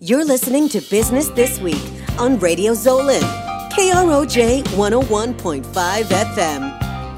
You're listening to Business This Week on Radio Zolan, KROJ 101.5 FM.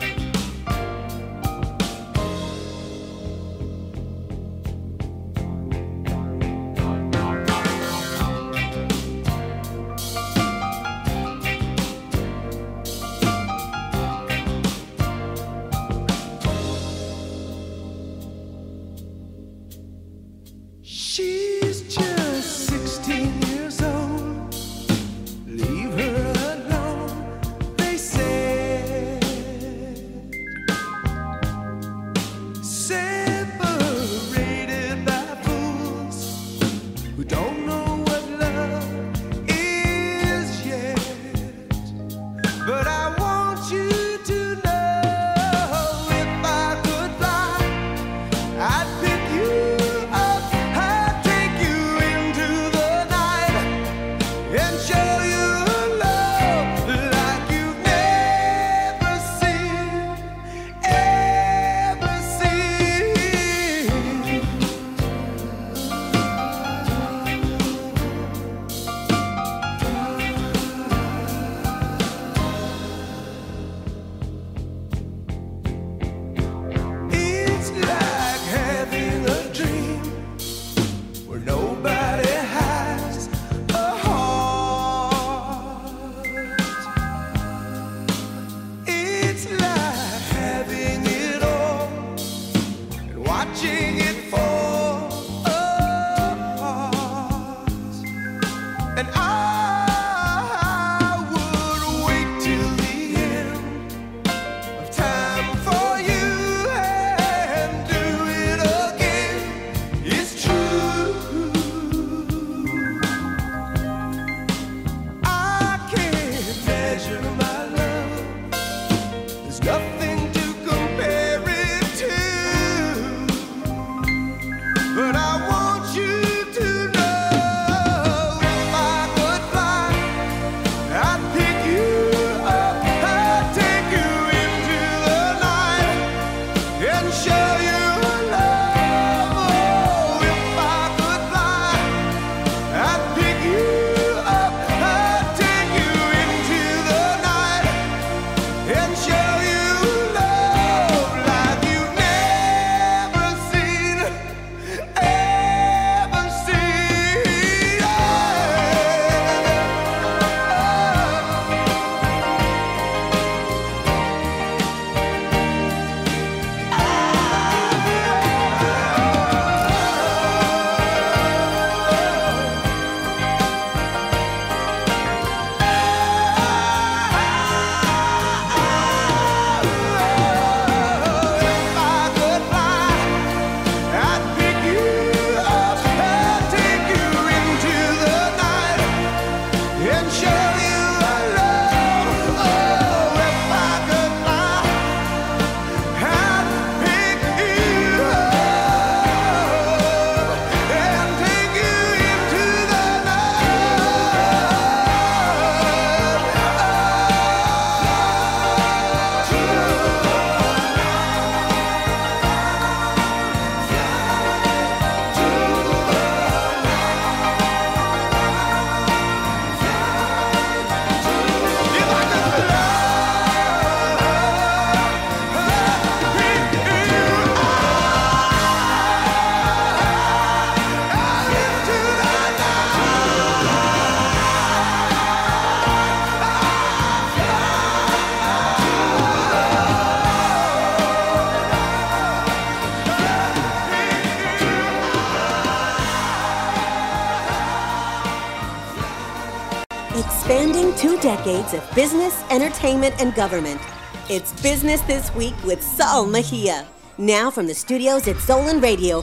Expanding 2 decades of business, entertainment, and government. It's Business This Week with Saul Mejia. Now from the studios at Zolan Radio,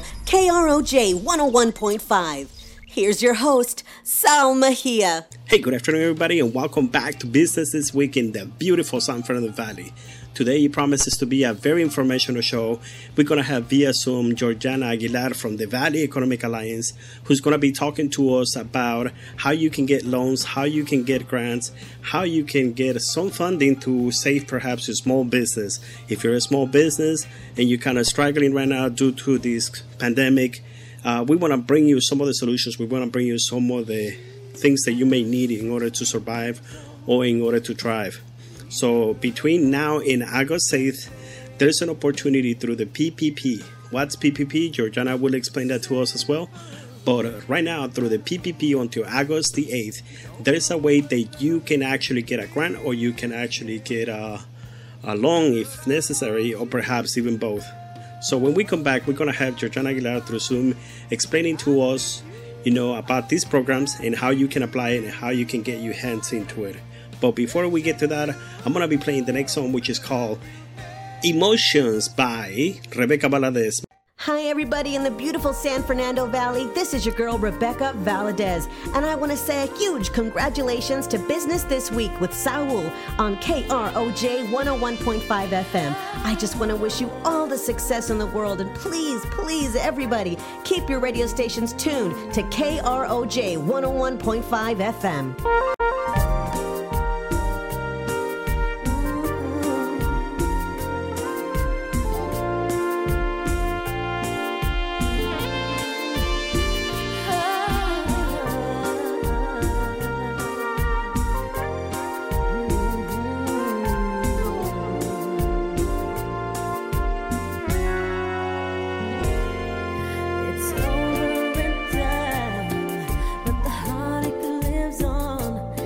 KROJ 101.5. Here's your host, Saul Mejia. Hey, good afternoon, everybody, and welcome back to Business This Week in the beautiful San Fernando Valley. Today promises to be a very informational show. We're going to have via Zoom Georgiana Aguilar from the Valley Economic Alliance, who's going to be talking to us about how you can get loans, how you can get grants, how you can get some funding to save perhaps your small business. If you're a small business and you're kind of struggling right now due to this pandemic, We want to bring you some of the solutions. We want to bring you some of the things that you may need in order to survive or in order to thrive. So between now and August 8th, there's an opportunity through the PPP. What's PPP? Georgiana will explain that to us as well. But right now, through the PPP until August the 8th, there is a way that you can actually get a grant, or you can actually get a loan if necessary, or perhaps even both. So when we come back, we're going to have Georgiana Aguilar through Zoom explaining to us, about these programs and how you can apply it and how you can get your hands into it. But before we get to that, I'm going to be playing the next song, which is called Emotions by Rebecca Valadez. Hi, everybody in the beautiful San Fernando Valley. This is your girl, Rebecca Valadez. And I want to say a huge congratulations to Business This Week with Saul on KROJ 101.5 FM. I just want to wish you all the success in the world. And please, please, everybody, keep your radio stations tuned to KROJ 101.5 FM. It's over and done, but the heartache lives on.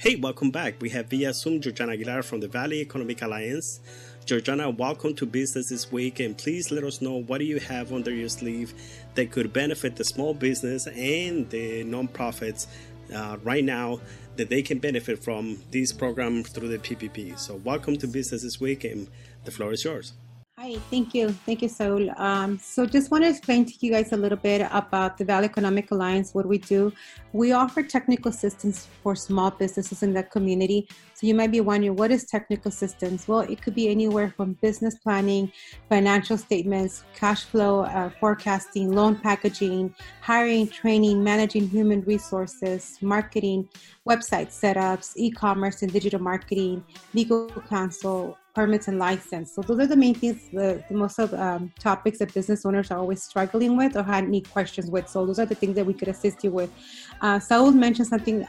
Hey, welcome back. We have via Zoom Georgiana Aguilar from the Valley Economic Alliance. Georgiana, welcome to Business This Week, and please let us know what do you have under your sleeve that could benefit the small business and the nonprofits right now that they can benefit from these programs through the PPP. So welcome to Business This Week, and the floor is yours. Hi, thank you. Thank you, Saul. So just want to explain to you guys a little bit about the Valley Economic Alliance, what we do. We offer technical assistance for small businesses in the community. So you might be wondering, what is technical assistance? Well, it could be anywhere from business planning, financial statements, cash flow, forecasting, loan packaging, hiring, training, managing human resources, marketing, website setups, e-commerce and digital marketing, legal counsel, permits and license. So those are the main things, the most of topics that business owners are always struggling with or had any questions with. So those are the things that we could assist you with. Saul mentioned something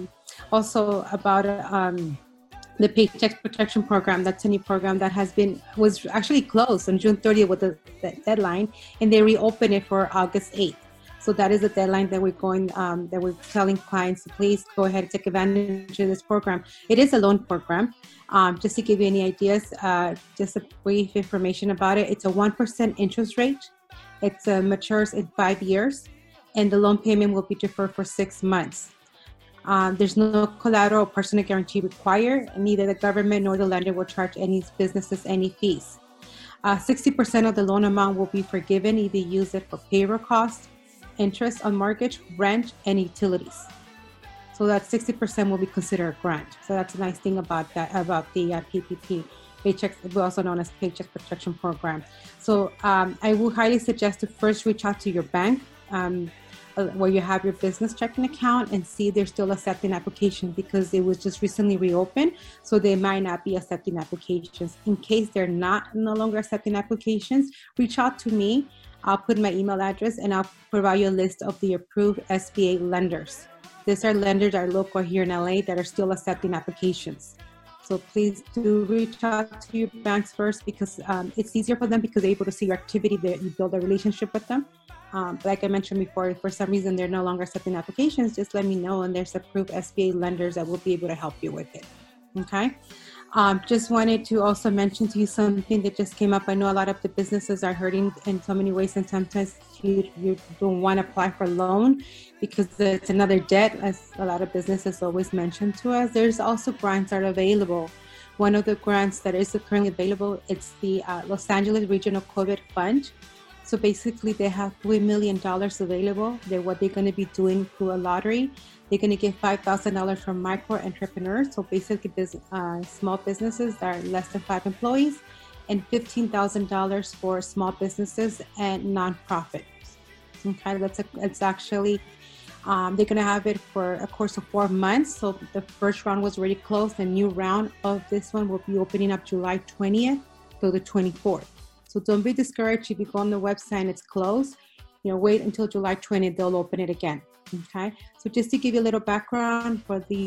also about the Paycheck Protection Program. That's a new program that was actually closed on June 30th with the deadline, and they reopened it for August 8th. So that is the deadline that we're telling clients to please go ahead and take advantage of this program. It is a loan program. Just to give you any ideas, just a brief information about it. It's a 1% interest rate. It matures in 5 years, and the loan payment will be deferred for 6 months. There's no collateral or personal guarantee required, and neither the government nor the lender will charge any businesses any fees. 60% of the loan amount will be forgiven if you use it for payroll costs, interest on mortgage, rent, and utilities. So that 60% will be considered a grant. So that's a nice thing about that, about the PPP, Paycheck, also known as Paycheck Protection Program. So I would highly suggest to first reach out to your bank where you have your business checking account and see if they're still accepting applications, because it was just recently reopened. So they might not be accepting applications. In case they're no longer accepting applications, reach out to me. I'll put my email address and I'll provide you a list of the approved SBA lenders. These are lenders that are local here in LA that are still accepting applications. So please do reach out to your banks first, because it's easier for them because they're able to see your activity, that you build a relationship with them. Like I mentioned before, if for some reason they're no longer accepting applications, just let me know, and there's approved SBA lenders that will be able to help you with it. Okay. Just wanted to also mention to you something that just came up. I know a lot of the businesses are hurting in so many ways, and sometimes you don't want to apply for a loan because it's another debt, as a lot of businesses always mention to us. There's also grants that are available. One of the grants that is currently available, it's the Los Angeles Regional COVID Fund. So basically they have $3 million available. What they're going to be doing through a lottery. They're going to give $5,000 from micro entrepreneurs, so basically small businesses that are less than 5 employees, and $15,000 for small businesses and nonprofits. Okay, it's actually they're going to have it for a course of 4 months. So the first round was already closed. The new round of this one will be opening up July 20th to the 24th. So don't be discouraged if you go on the website and it's closed. Wait until July 20th, they'll open it again. Okay, so just to give you a little background for the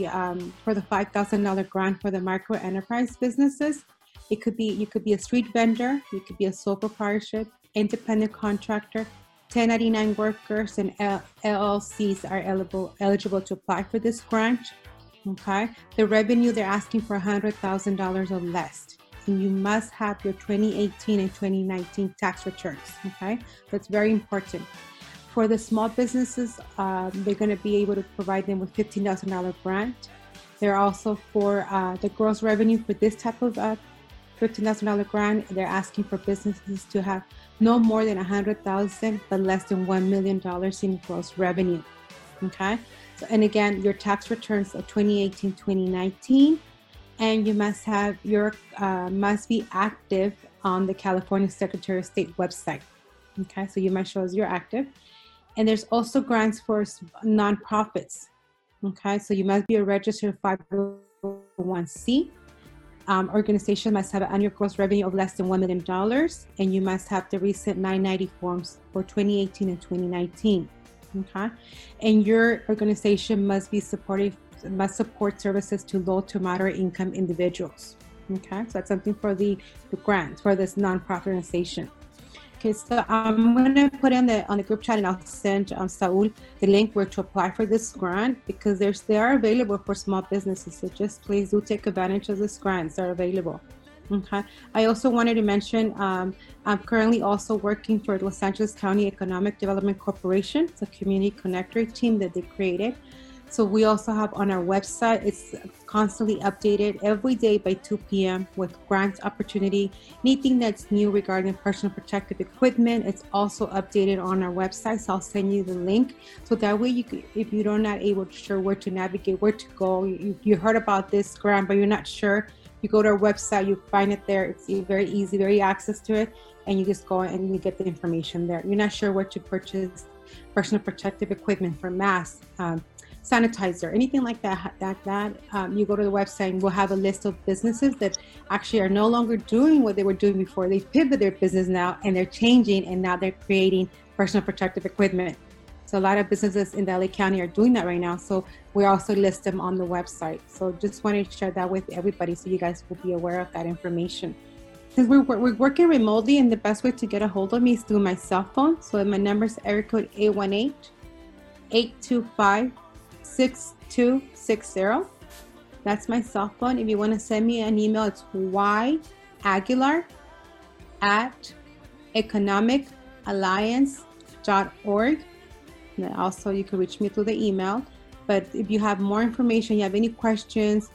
$5,000 grant for the micro enterprise businesses, you could be a street vendor, you could be a sole proprietorship, independent contractor, 1099 workers, and LLCs are eligible to apply for this grant. Okay, the revenue they're asking for $100,000 or less. And you must have your 2018 and 2019 tax returns. Okay, that's very important. For the small businesses, they're going to be able to provide them with $15,000 grant. They're also for the gross revenue for this type of $15,000 grant. They're asking for businesses to have no more than $100,000 but less than $1 million in gross revenue. Okay, so, and again, your tax returns of 2018, 2019. And you must be active on the California Secretary of State website. Okay, so you must show us you're active. And there's also grants for nonprofits. Okay, so you must be a registered 501c. Organization must have an annual gross revenue of less than $1 million, and you must have the recent 990 forms for 2018 and 2019. Okay, and your organization must support services to low to moderate income individuals. Okay, so that's something for the grants for this nonprofit organization. Okay, so I'm gonna put on the group chat, and I'll send Saul the link where to apply for this grant, because they are available for small businesses. So just please do take advantage of these grants. They're available. Okay. I also wanted to mention I'm currently also working for Los Angeles County Economic Development Corporation. It's a community connector team that they created. So we also have on our website, it's constantly updated every day by 2 p.m. with grant opportunity, anything that's new regarding personal protective equipment. It's also updated on our website. So I'll send you the link. So that way, if you're not able to sure where to navigate, where to go, you heard about this grant, but you're not sure, you go to our website, you find it there. It's very easy, very access to it. And you just go and you get the information there. You're not sure where to purchase personal protective equipment for masks, sanitizer, anything like that, you go to the website and we'll have a list of businesses that actually are no longer doing what they were doing before. They pivot their business now and they're changing, and now they're creating personal protective equipment. So a lot of businesses in the LA County are doing that right now. So we also list them on the website. So just wanted to share that with everybody so you guys will be aware of that information. Since we're working remotely, and the best way to get a hold of me is through my cell phone. So my number is area code 818-825-6260. That's my cell phone. If you want to send me an email, it's yaguilar@economicalliance.org. And also, you can reach me through the email. But if you have more information, you have any questions,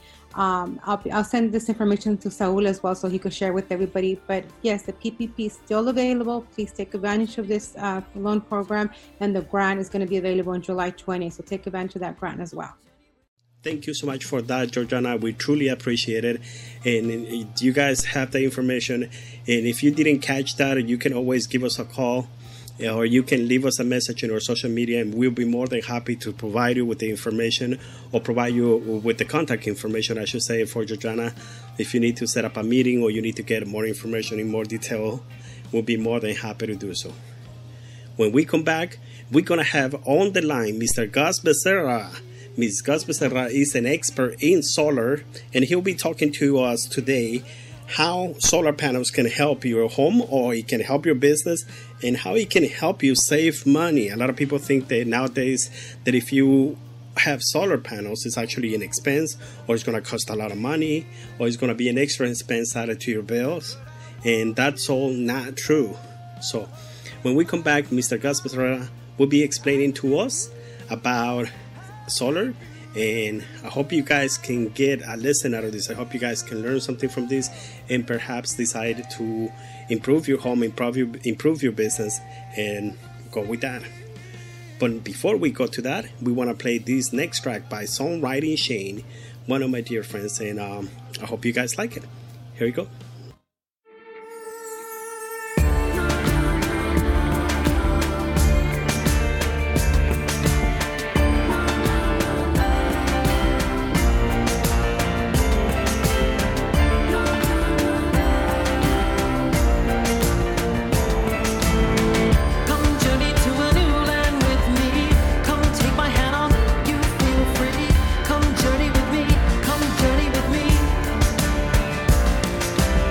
I'll send this information to Saul as well so he could share with everybody. But yes, the PPP is still available. Please take advantage of this loan program, and the grant is going to be available on July 20th. So take advantage of that grant as well. Thank you so much for that, Georgiana. We truly appreciate it. And you guys have the information. And if you didn't catch that, you can always give us a call, or you can leave us a message in our social media, and we'll be more than happy to provide you with the information, or provide you with the contact information, I should say, for Georgiana. If you need to set up a meeting or you need to get more information in more detail, we'll be more than happy to do so. When we come back, we're going to have on the line Mr. Gus Becerra. Ms. Gus Becerra is an expert in solar, and he'll be talking to us today how solar panels can help your home, or it can help your business, and how it can help you save money. A lot of people think that nowadays that if you have solar panels, it's actually an expense, or it's going to cost a lot of money, or it's going to be an extra expense added to your bills. And that's all not true. So when we come back, Mr. Gus Becerra will be explaining to us about solar, and I hope you guys can get a lesson out of this. I hope you guys can learn something from this, and perhaps decide to improve your home, improve your business, and go with that. But before we go to that, we want to play this next track by Songwriting Shane, one of my dear friends, and I hope you guys like it. Here we go. Come journey with me.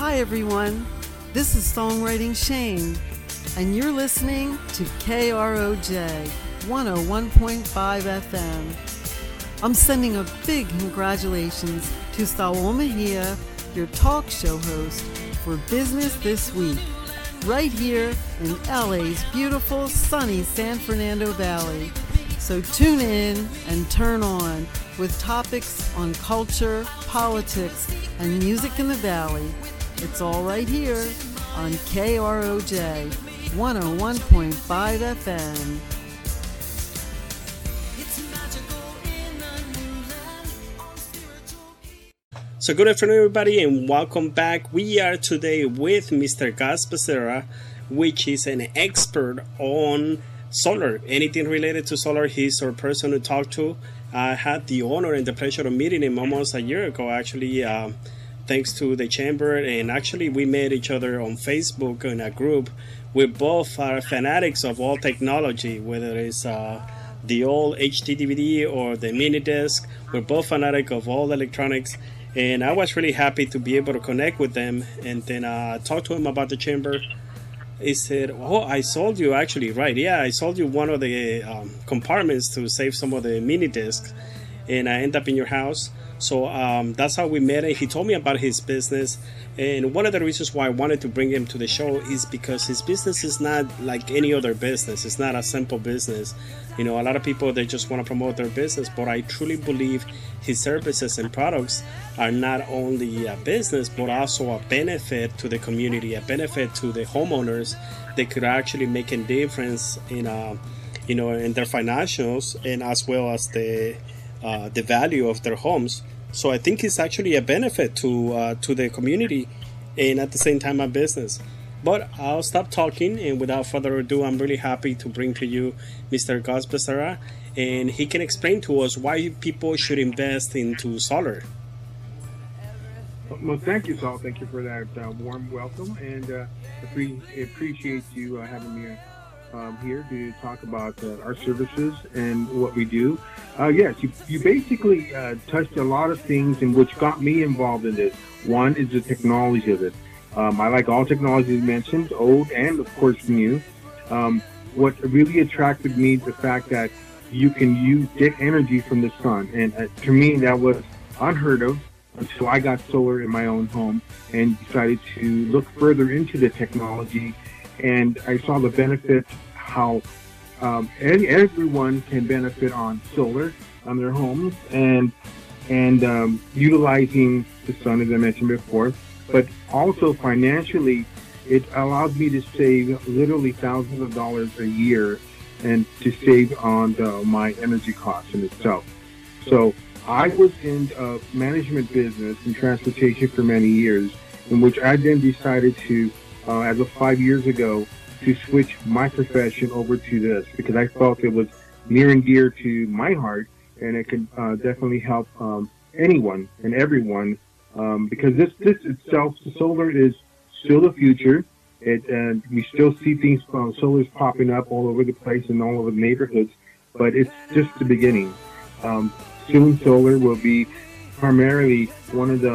Hi everyone, this is Songwriting Shane, and you're listening to KROJ 101.5 FM. I'm sending a big congratulations to Saul Mejia, your talk show host for Business This Week, right here in LA's beautiful sunny San Fernando Valley. So tune in and turn on with topics on culture, politics, and music in the Valley. It's all right here on KROJ 101.5 FM. So good afternoon, everybody, and welcome back. We are today with Mr. Gus Becerra, which is an expert on solar. Anything related to solar, he's our person to talk to. I had the honor and the pleasure of meeting him almost a year ago, actually, thanks to the chamber. And actually, we met each other on Facebook in a group. We both are fanatics of all technology, whether it's the old HD DVD or the mini disc. We're both fanatic of all electronics. And I was really happy to be able to connect with them and then talk to him about the chamber. He said, "Oh, I sold you actually, right? Yeah, I sold you one of the compartments to save some of the mini discs, and I end up in your house." So that's how we met. And he told me about his business. And one of the reasons why I wanted to bring him to the show is because his business is not like any other business. It's not a simple business. You know, a lot of people, they just want to promote their business, but I truly believe his services and products are not only a business, but also a benefit to the community, a benefit to the homeowners. They could actually make a difference in, in their financials and as well as the value of their homes. So I think it's actually a benefit to the community and at the same time a business. But I'll stop talking, and without further ado, I'm really happy to bring to you Mr. Gus Becerra, and he can explain to us why people should invest into solar. Well, thank you, Saul. Thank you for that warm welcome, and appreciate you having me here to talk about our services and what we do. Yes, you basically touched a lot of things in which got me involved in this. One is the technology of it. I like all technologies mentioned, old and, of course, new. What really attracted me is the fact that you can get energy from the sun. And to me, that was unheard of until I got solar in my own home and decided to look further into the technology. And I saw the benefits, how everyone can benefit on solar on their homes and utilizing the sun, as I mentioned before. But also financially, it allows me to save literally thousands of dollars a year and to save on my energy costs in itself. So I was in management business and transportation for many years, in which I then decided to, as of 5 years ago, to switch my profession over to this because I felt it was near and dear to my heart, and it could definitely help anyone and everyone. Because this itself, solar is still the future. We still see things, solar's popping up all over the place and all over the neighborhoods, but it's just the beginning. Soon solar will be primarily one of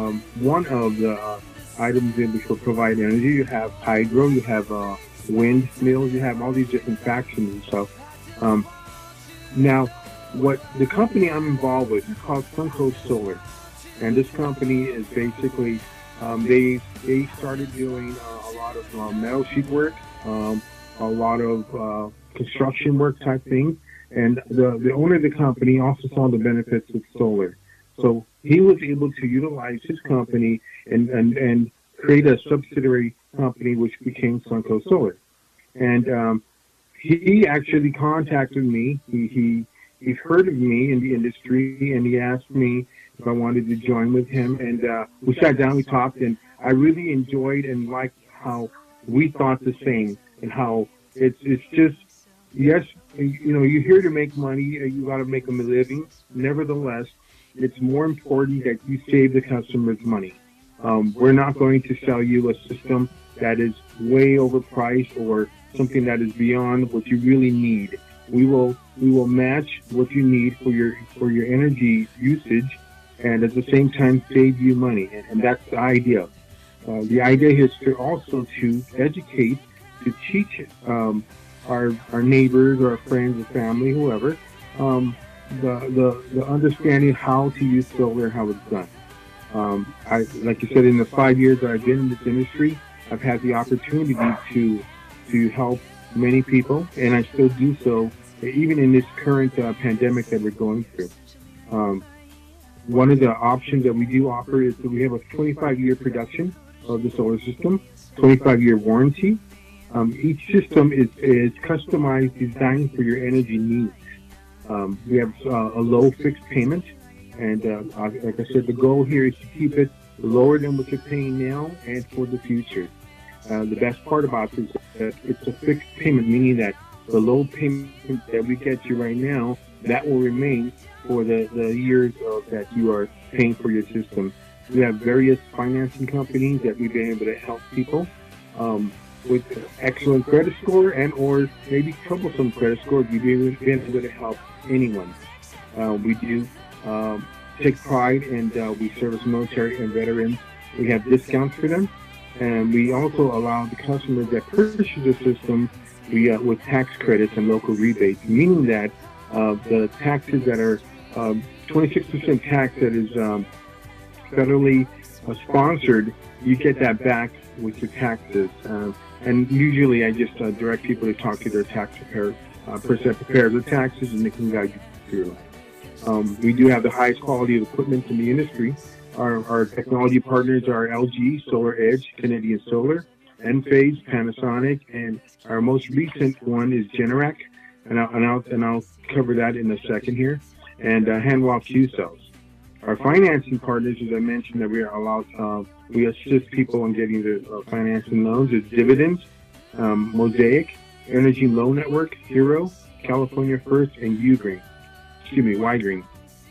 the items in which will provide energy. You have hydro, you have windmills, you have all these different factions and stuff. Now, what the company I'm involved with is called Suncoast Solar. And this company is basically, they started doing a lot of metal sheet work, a lot of construction work type things. And the owner of the company also saw the benefits of solar. So he was able to utilize his company and create a subsidiary company which became Suncoast Solar. And he actually contacted me. He's heard of me in the industry, and he asked me if I wanted to join with him. And we sat down, we talked, and I really enjoyed and liked how we thought the same, and how it's just, yes, you're here to make money, you got to make them a living. Nevertheless, it's more important that you save the customer's money. We're not going to sell you a system that is way overpriced or something that is beyond what you really need. We will match what you need for your energy usage, and at the same time save you money. And that's the idea. The idea is also to educate, to teach our neighbors, our friends, or family, whoever, the understanding how to use solar, how it's done. Like you said, in the 5 years that I've been in this industry, I've had the opportunity to help many people, and I still do so, even in this current pandemic that we're going through. One of the options that we do offer is that we have a 25-year production of the solar system, 25-year warranty. Each system is customized, designed for your energy needs. We have a low fixed payment, and like I said, the goal here is to keep it lower than what you're paying now and for the future. The best part about this is that it's a fixed payment, meaning that the low payment that we get you right now, that will remain for the years that you are paying for your system. We have various financing companies that we've been able to help people with excellent credit score and or maybe troublesome credit score. We've been able to help anyone. We do take pride and we service military and veterans. We have discounts for them, and we also allow the customers that purchase the system with tax credits and local rebates, meaning that the taxes that are 26% tax that is federally sponsored, you get that back with your taxes. And usually I just direct people to talk to their tax preparer that prepares the taxes, and they can guide you through. We do have the highest quality of equipment in the industry. Our technology partners are LG, Solar Edge, Canadian Solar, Enphase, Panasonic, and our most recent one is Generac, and I'll cover that in a second here, and Hanwha Q-Cells. Our financing partners, as I mentioned, that we are allowed, we assist people in getting the financing loans, is Dividends, Mosaic, Energy Loan Network, Hero, California First, and Y-Green.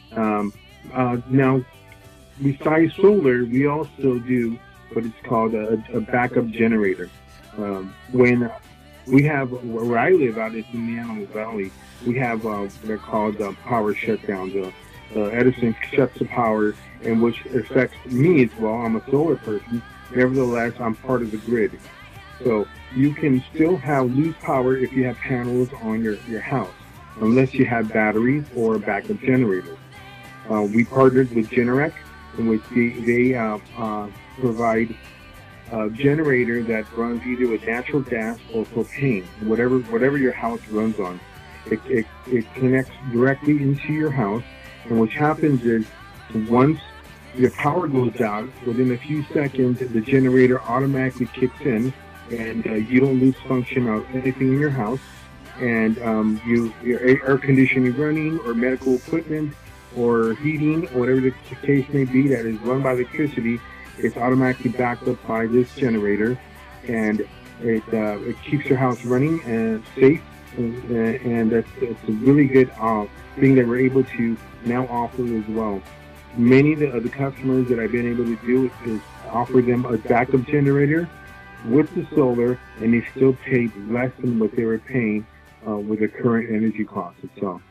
Now, besides solar, we also do what is called a backup generator. When we have, where I live out is in the Animal Valley, we have they're called power shutdowns. Edison shuts the power, and which affects me as well. I'm a solar person. Nevertheless, I'm part of the grid. So you can still lose power if you have panels on your house, unless you have batteries or a backup generator. We partnered with Generac, in which they provide a generator that runs either with natural gas or propane, whatever your house runs on. It connects directly into your house, and what happens is once your power goes out, within a few seconds, the generator automatically kicks in, and you don't lose function of anything in your house, and your air conditioning running, or medical equipment, or heating, or whatever the case may be that is run by electricity, it's automatically backed up by this generator, and it keeps your house running and safe, and it's a really good thing that we're able to now offer as well. Many of the customers that I've been able to do is offer them a backup generator with the solar, and they still paid less than what they were paying with the current energy costs itself.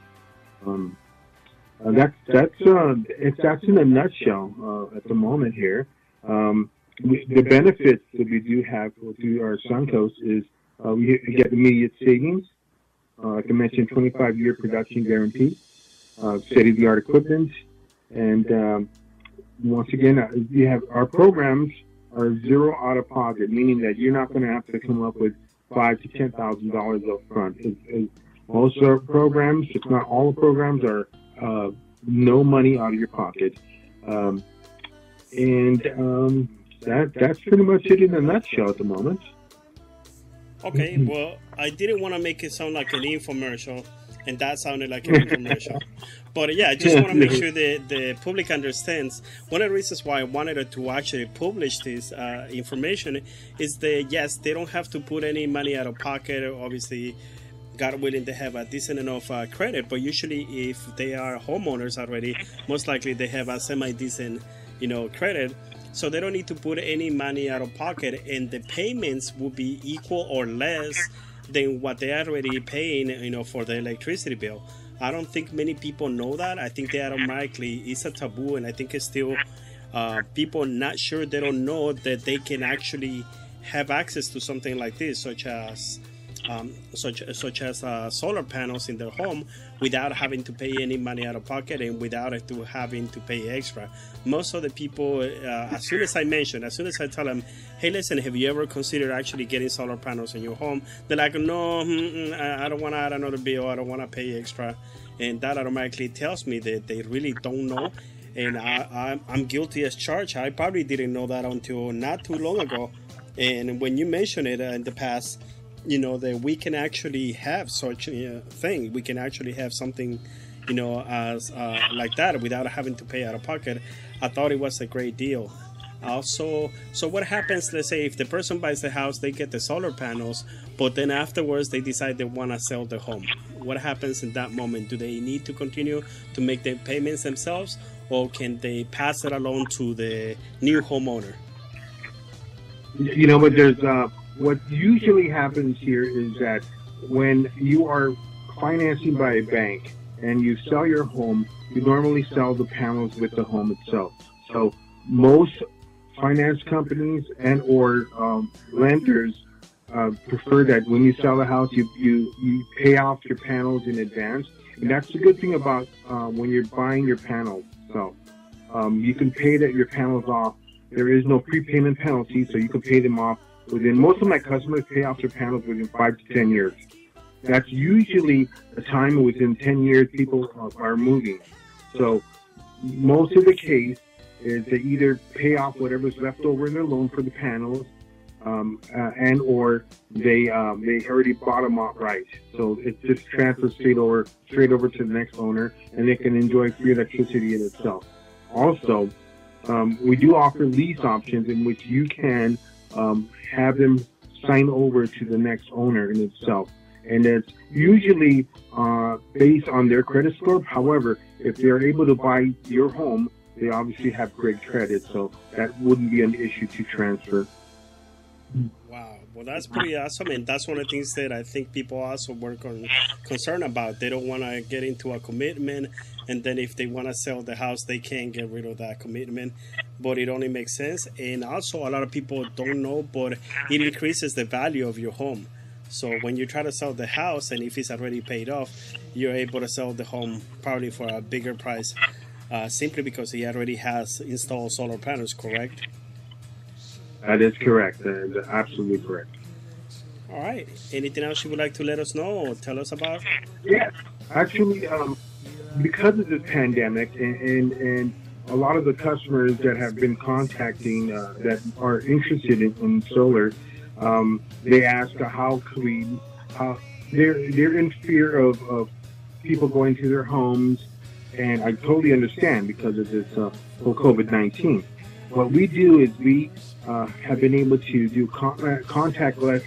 That's in a nutshell at the moment here. The benefits that we do have through our Suncoast is we get immediate savings. Like I mentioned, 25-year production guarantee, state-of-the-art equipment, and once again, we have our programs are zero out of pocket, meaning that you're not going to have to come up with $5,000 to $10,000 up front. Most of our programs, if not all the programs, are no money out of your pocket. That's pretty much it in a nutshell at the moment. Okay, well, I didn't want to make it sound like an infomercial, and that sounded like an infomercial. But yeah, I just want to make sure the public understands. One of the reasons why I wanted to actually publish this information is that, yes, they don't have to put any money out of pocket. Obviously, God willing, they have a decent enough credit, but usually if they are homeowners already, most likely they have a semi-decent, credit. So they don't need to put any money out of pocket, and the payments will be equal or less than what they're already paying, for the electricity bill. I don't think many people know that. I think they automatically, it's a taboo, and I think it's still people not sure, they don't know that they can actually have access to something like this, such as solar panels in their home without having to pay any money out of pocket and without having to pay extra. Most of the people, as soon as I tell them, hey, listen, have you ever considered actually getting solar panels in your home? They're like, no, I don't want to add another bill. I don't want to pay extra. And that automatically tells me that they really don't know. And I'm guilty as charged. I probably didn't know that until not too long ago. And when you mentioned it in the past, that we can actually have such a thing. We can actually have something, as like that without having to pay out of pocket. I thought it was a great deal. Also, so what happens, let's say, if the person buys the house, they get the solar panels, but then afterwards they decide they want to sell the home. What happens in that moment? Do they need to continue to make the payments themselves, or can they pass it along to the new homeowner? But there's what usually happens here is that when you are financing by a bank and you sell your home, you normally sell the panels with the home itself. So most finance companies and or lenders prefer that when you sell the house, you pay off your panels in advance. And that's the good thing about when you're buying your panels. So you can pay your panels off. There is no prepayment penalty, so you can pay them off within. Most of my customers pay off their panels within 5 to 10 years. That's usually the time within 10 years people are moving. So most of the case is they either pay off whatever's left over in their loan for the panels, and or they already bought them outright. So it just transfers straight over to the next owner, and they can enjoy free electricity in itself. Also, we do offer lease options in which you can have them sign over to the next owner in itself. And it's usually based on their credit score. However, if they're able to buy your home, they obviously have great credit, so that wouldn't be an issue to transfer. Wow. Well, that's pretty awesome, and that's one of the things that I think people also concerned about. They don't want to get into a commitment, and then if they want to sell the house, they can't get rid of that commitment. But it only makes sense. And also, a lot of people don't know, but it increases the value of your home. So when you try to sell the house, and if it's already paid off, you're able to sell the home probably for a bigger price, simply because he already has installed solar panels, correct? That is correct. Absolutely correct. All right. Anything else you would like to let us know or tell us about? Yes. Actually, because of this pandemic and a lot of the customers that have been contacting that are interested in solar, they ask how could we, they're in fear of people going to their homes, and I totally understand because of this whole COVID-19. What we do is we have been able to do contactless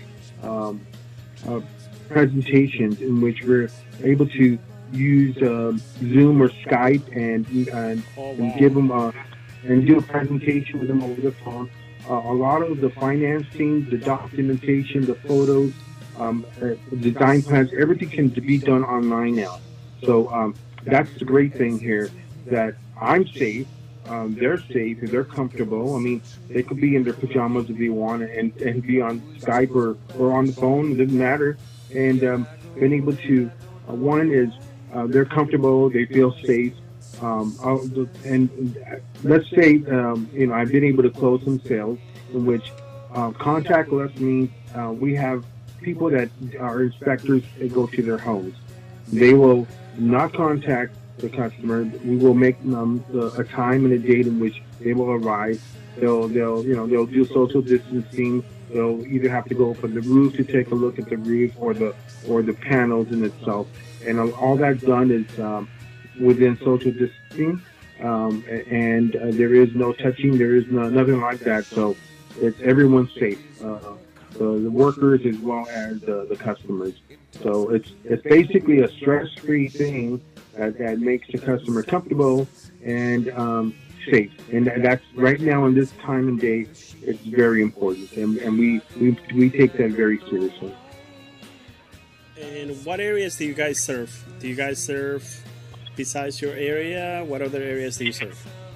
presentations in which we're able to use Zoom or Skype and give them and do a presentation with them over the phone. A lot of the financing, the documentation, the photos, design plans, everything can be done online now. So that's the great thing here, that I'm safe. They're safe and they're comfortable. I mean, they could be in their pajamas if they want and be on Skype or on the phone. It doesn't matter. And being able to, one is they're comfortable. They feel safe. And let's say, I've been able to close some sales in which contactless means we have people that are inspectors that go to their homes. They will not contact the customer. We will make a time and a date in which they will arrive. They'll do social distancing. They'll either have to go up on the roof to take a look at the roof or the panels in itself. And all that's done is within social distancing, and there is no touching. There is nothing like that. So it's everyone's safe. The workers as well as the customers. So it's basically a stress-free thing that makes the customer comfortable and safe. And that's right now in this time and day, it's very important. And we take that very seriously. And what areas do you guys serve? Do you guys serve besides your area? What other areas do you serve?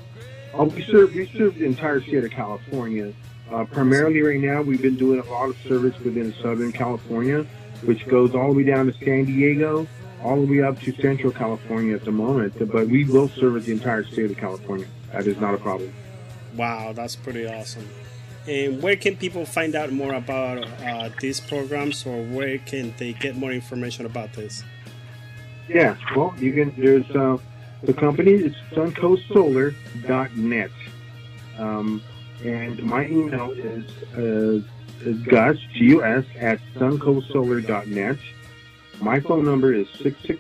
We serve the entire state of California. Primarily right now, we've been doing a lot of service within Southern California, which goes all the way down to San Diego, all the way up to Central California at the moment. But we will service the entire state of California. That is not a problem. Wow, that's pretty awesome. And where can people find out more about these programs, or where can they get more information about this? Yeah, well, you can. There's the company is suncoastsolar.net, and my email is Gus Gus at suncoastsolar.net. My phone number is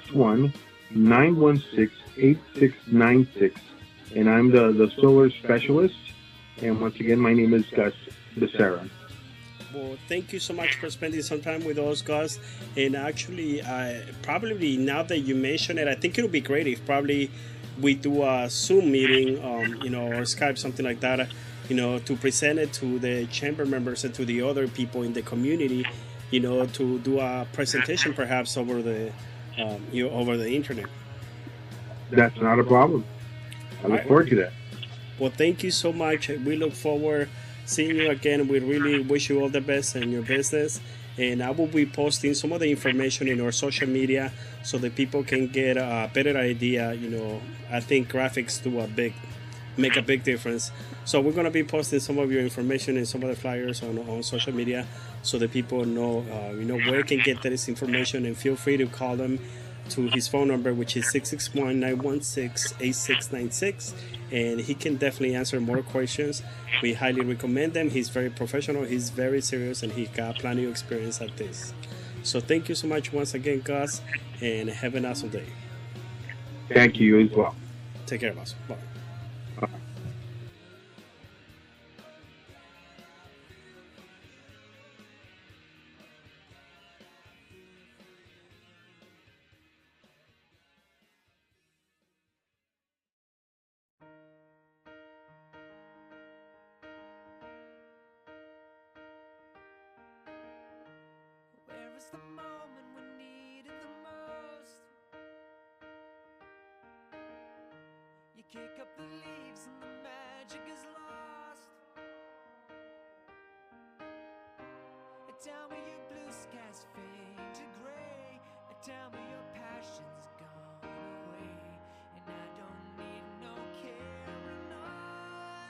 661-916-8696, and I'm the solar specialist. And once again, my name is Gus Becerra. Well, thank you so much for spending some time with us, Gus. And actually, probably now that you mention it, I think it'll be great if probably we do a Zoom meeting, or Skype, something like that, to present it to the chamber members and to the other people in the community, to do a presentation perhaps over the internet. That's not a problem. I look forward to that. Well, thank you so much. We look forward seeing you again. We really wish you all the best in your business. And I will be posting some of the information in our social media so that people can get a better idea. I think graphics make a big difference. So we're going to be posting some of your information and some of the flyers on social media so that people know, where they can get this information. And feel free to call them to his phone number, which is 661-916-8696. And he can definitely answer more questions. We highly recommend them. He's very professional, he's very serious, and he got plenty of experience at this. So thank you so much once again, Gus, and have an awesome day. Thank you as well. Take care, boss. Bye. Bye. The moment we needed the most. You kick up the leaves and the magic is lost. Tell me your blue skies fade to gray. Tell me your passion's gone away, and I don't need no carrying on.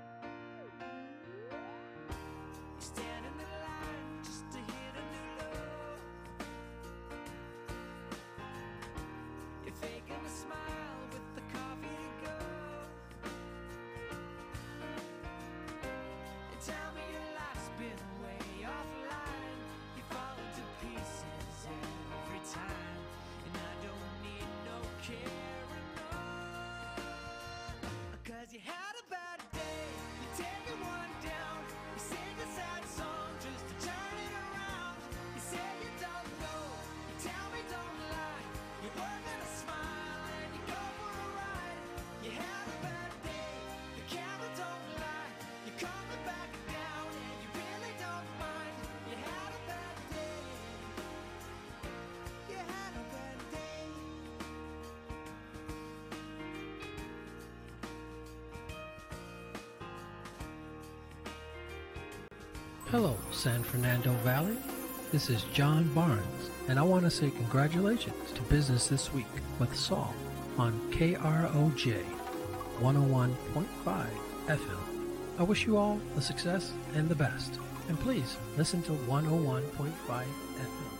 You stand in the line just to hit a new low. You're faking a smile with the coffee to go. And tell me your life's been way offline. You fall into pieces every time, and I don't need no carrying on. 'Cause you had a bad day, you're taking one down. You sing a sad song just to turn it around. You say you don't know, you tell me don't lie. You're working a smile and you go for a ride. You had a bad day, the camera don't lie. You're coming back down and you really don't mind. You had a bad day. You had a bad day. Hello, San Fernando Valley. This is John Barnes, and I want to say congratulations to Business This Week with Saul on KROJ 101.5 FM. I wish you all the success and the best, and please listen to 101.5 FM.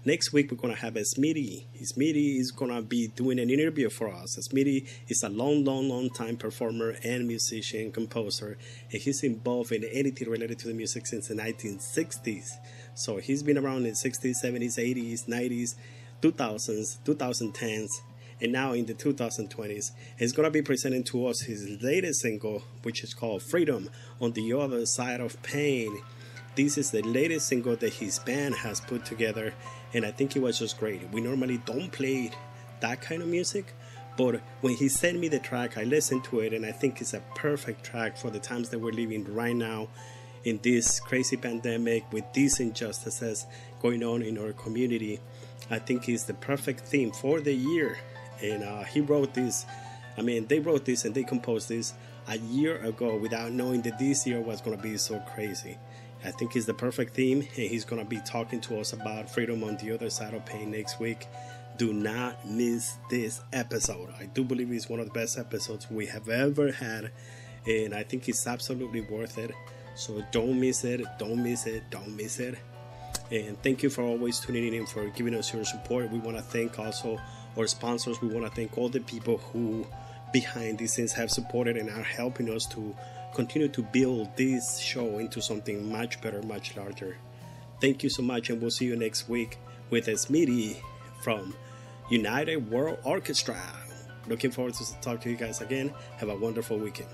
Next week, we're going to have Smitty. Smitty is going to be doing an interview for us. Smitty is a long time performer and musician, composer, and he's involved in anything related to the music since the 1960s. So he's been around in the 60s, 70s, 80s, 90s, 2000s, 2010s, and now in the 2020s. He's going to be presenting to us his latest single, which is called Freedom on the Other Side of Pain. This is the latest single that his band has put together, and I think it was just great. We normally don't play that kind of music, but when he sent me the track, I listened to it, and I think it's a perfect track for the times that we're living right now in this crazy pandemic with these injustices going on in our community. I think it's the perfect theme for the year, and he wrote this. I mean, they wrote this and they composed this a year ago without knowing that this year was going to be so crazy. I think it's the perfect theme, and he's going to be talking to us about freedom on the other side of pain next week. Do not miss this episode. I do believe it's one of the best episodes we have ever had, and I think it's absolutely worth it. So don't miss it, don't miss it, don't miss it. And thank you for always tuning in, for giving us your support. We want to thank also our sponsors. We want to thank all the people who behind the scenes have supported and are helping us to continue to build this show into something much better, much larger. Thank you so much, and we'll see you next week with Smitty from United World Orchestra. Looking forward to talk to you guys again. Have a wonderful weekend.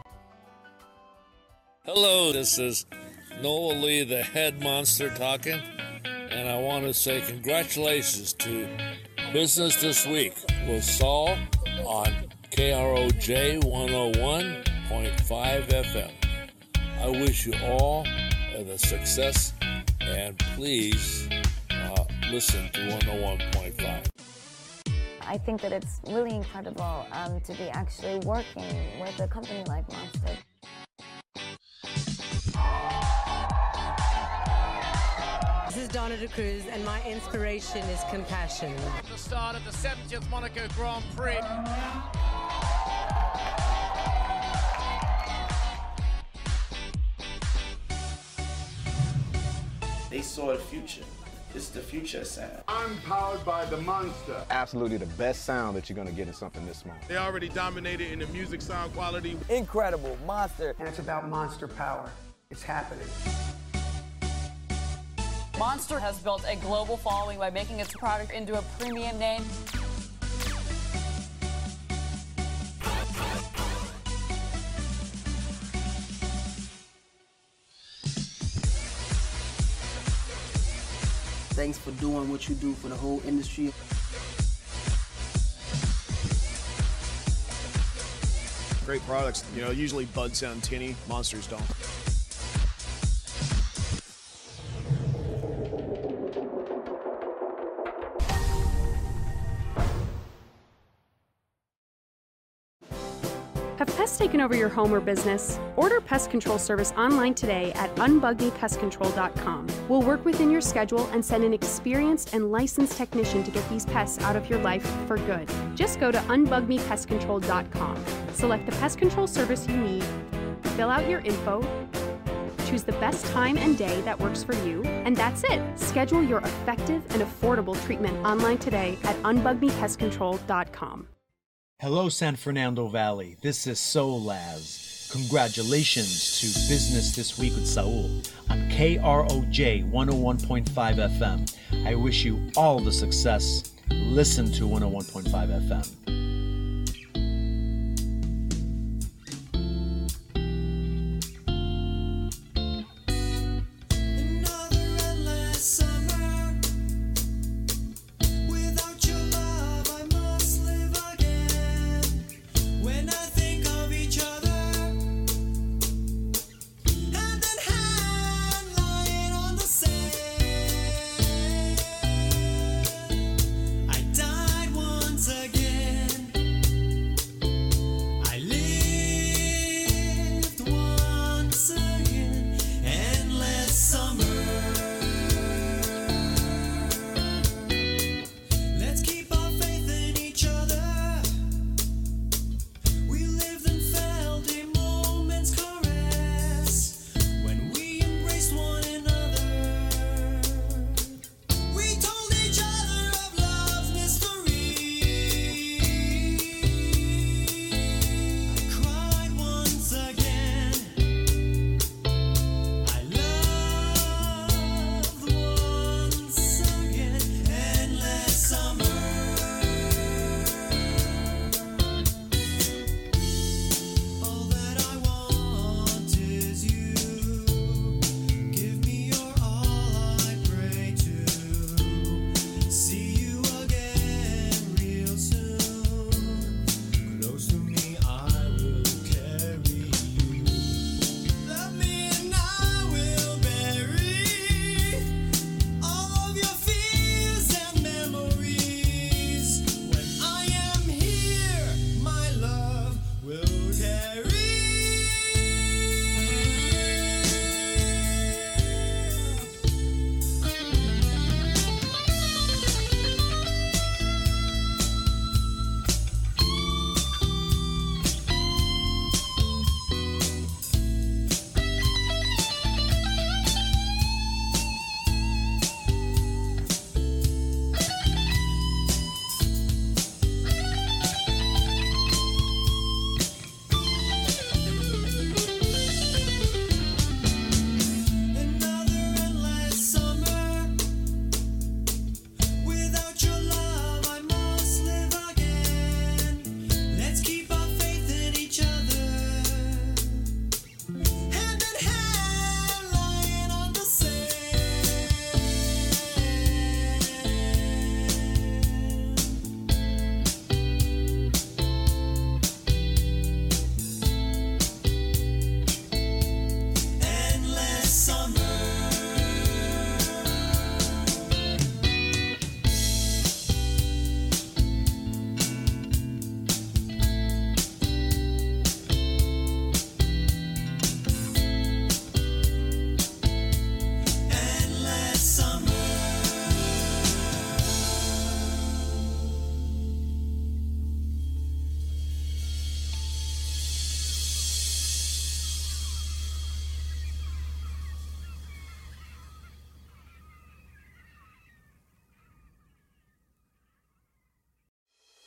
Hello, this is Noah Lee, the head monster, talking, and I want to say congratulations to Business This Week with Saul on KROJ 101.5 FM. I wish you all the success, and please listen to 101.5. I think that it's really incredible to be actually working with a company like Monster. This is Donna De Cruz, and my inspiration is compassion. At the start of the 70th Monaco Grand Prix. They saw the future. This is the future sound. I'm powered by the Monster. Absolutely the best sound that you're going to get in something this small. They already dominated in the music sound quality. Incredible, Monster. And it's about monster power. It's happening. Monster has built a global following by making its product into a premium name. Thanks for doing what you do for the whole industry. Great products. You know, usually buds sound tinny, Monsters don't. Have pests taken over your home or business? Order pest control service online today at unbugmepestcontrol.com. We'll work within your schedule and send an experienced and licensed technician to get these pests out of your life for good. Just go to unbugmepestcontrol.com. Select the pest control service you need, fill out your info, choose the best time and day that works for you, and that's it. Schedule your effective and affordable treatment online today at unbugmepestcontrol.com. Hello, San Fernando Valley. This is Soul Laz. Congratulations to Business This Week with Saul on KROJ 101.5 FM. I wish you all the success. Listen to 101.5 FM. I died once again.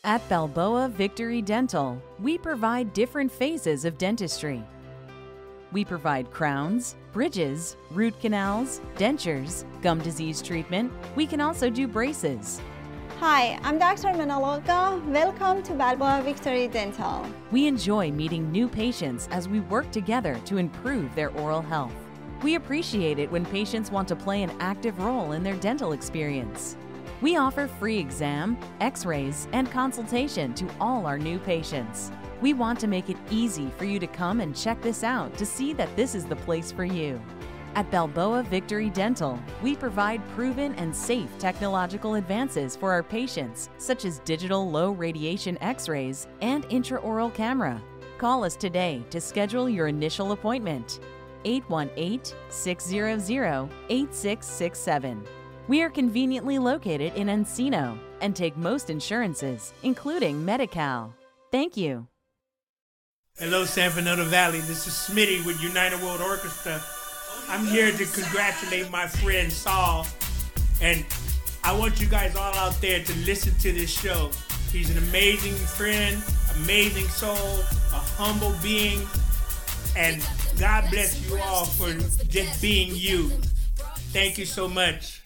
At Balboa Victory Dental, we provide different phases of dentistry. We provide crowns, bridges, root canals, dentures, gum disease treatment. We can also do braces. Hi, I'm Dr. Manaloka. Welcome to Balboa Victory Dental. We enjoy meeting new patients as we work together to improve their oral health. We appreciate it when patients want to play an active role in their dental experience. We offer free exam, x-rays, and consultation to all our new patients. We want to make it easy for you to come and check this out to see that this is the place for you. At Balboa Victory Dental, we provide proven and safe technological advances for our patients, such as digital low radiation x-rays and intraoral camera. Call us today to schedule your initial appointment. 818-600-8667. We are conveniently located in Encino and take most insurances, including Medi-Cal. Thank you. Hello, San Fernando Valley. This is Smitty with United World Orchestra. I'm here to congratulate my friend Saul, and I want you guys all out there to listen to this show. He's an amazing friend, amazing soul, a humble being, and God bless you all for just being you. Thank you so much.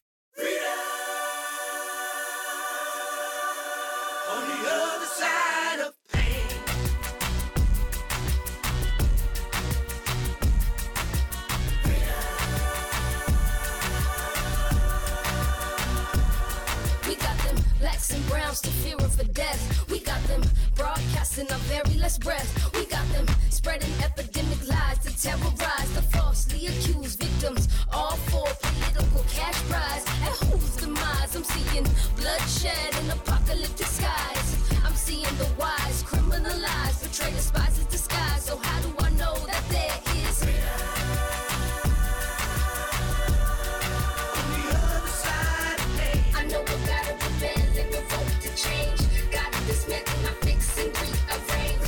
On the other side of pain. We got them blacks and browns to fear of the death. We got them broadcasting our very last breath. We got them spreading epidemic lies to terrorize the falsely accused victims, all for political cash prize. And whose demise? I'm seeing bloodshed in apocalyptic skies. I'm seeing the wise criminalized, betrayed as spies in disguise. So how do I know that there is on the other side of pain? I know we gotta rebel and revolt to change. Gotta dismantle, not fix and rearrange.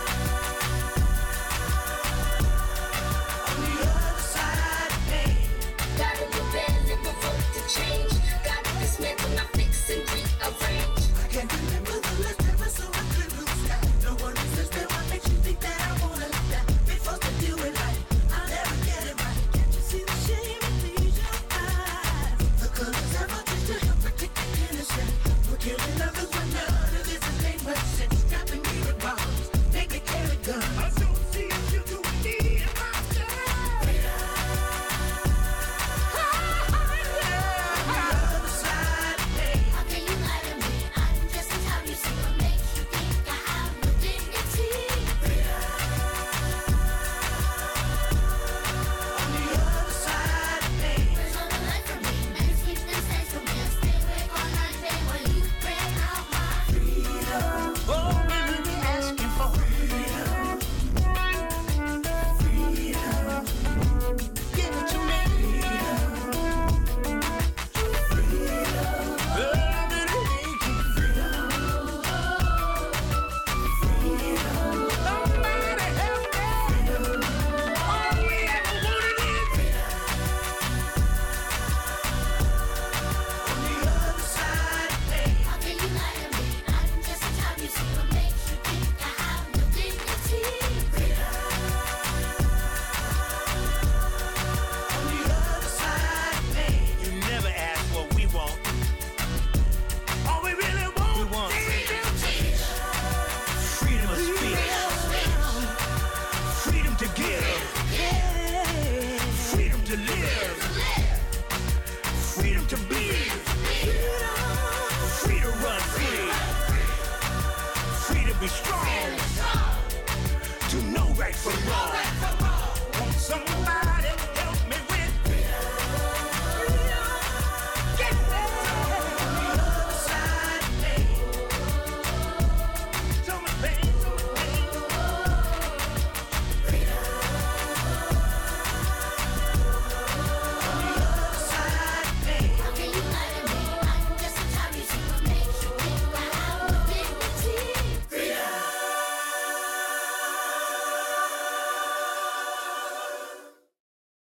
On the other side of pain. Gotta rebel and revolt to change. Gotta dismantle, not fix and rearrange. I can't remember the last time I saw a clear blue sky. No one resist me. What makes you think that I wanna die? Be forced to do it right. I'll never get it right. Can't you see the shame in these your eyes? The colors have a trick to help protect the innocent. We're killing others when none of this is made much sense. Stopping me with bombs, make me carry guns. I don't see it, you do me and my be strong to know right from wrong.